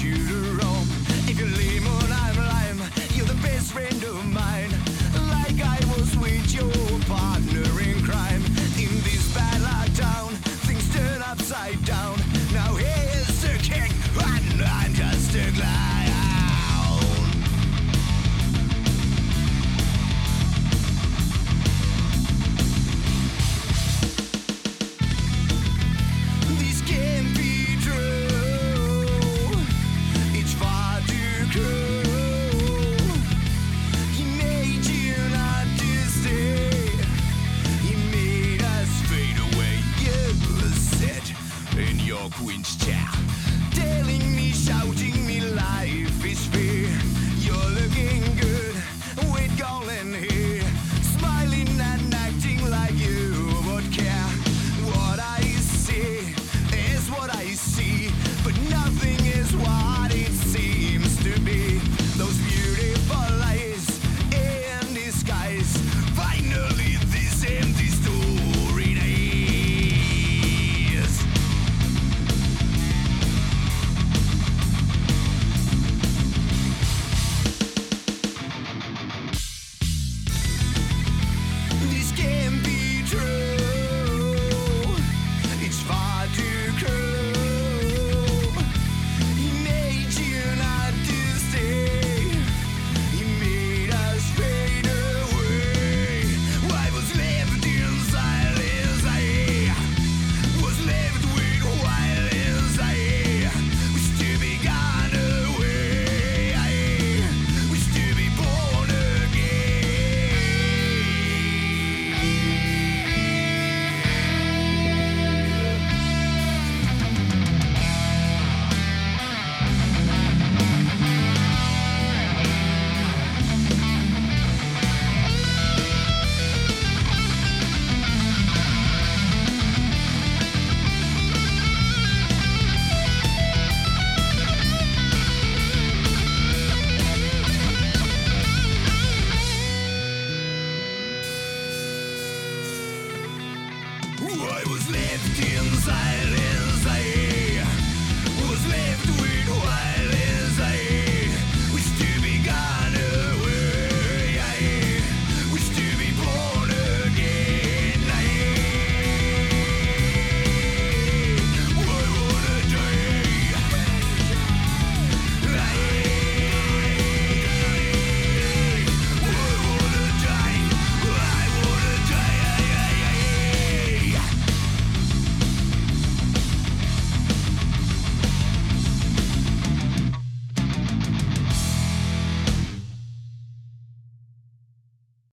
you to roam. If you're lemon, I'm lime. You're the best friend of mine. Like I was with your partner in crime. In this bad luck town, things turn upside down. Now here's the king, and I'm just a clown. This can't be true. It's far too cruel.